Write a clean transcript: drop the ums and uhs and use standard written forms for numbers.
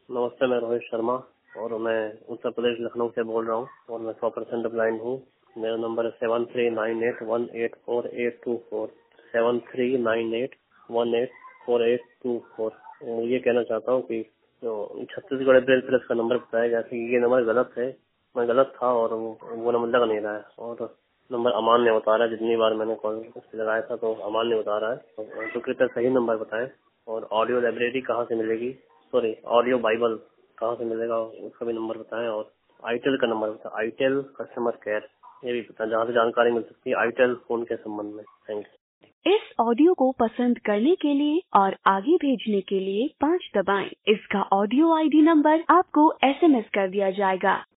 नमस्ते, मैं रोहित शर्मा और मैं उत्तर प्रदेश लखनऊ से बोल रहा हूँ और मैं 100% ब्लाइंड हूँ। मेरा नंबर है 7398184824 7398184824। ये कहना चाहता हूँ कि जो छत्तीसगढ़ ब्रेल प्रेस का नंबर बताया गया था ये नंबर गलत है। मैं गलत था और वो नंबर लग नहीं रहा है और नंबर अमान्य बता रहा है। जितनी बार मैंने कॉल लगाया था तो अमान्य बता रहा है, तो कृपया सही नंबर बताएं। और ऑडियो लाइब्रेरी कहाँ से मिलेगी, सॉरी ऑडियो बाइबल कहाँ से मिलेगा उसका भी नंबर बताएं। और आईटेल का नंबर बताएं, आईटेल कस्टमर केयर ये भी बताएं जहाँ से जानकारी मिल सकती है आईटेल फोन के संबंध में। Thank you. इस ऑडियो को पसंद करने के लिए और आगे भेजने के लिए 5 दबाएं। इसका ऑडियो आईडी नंबर आपको एसएमएस कर दिया जाएगा।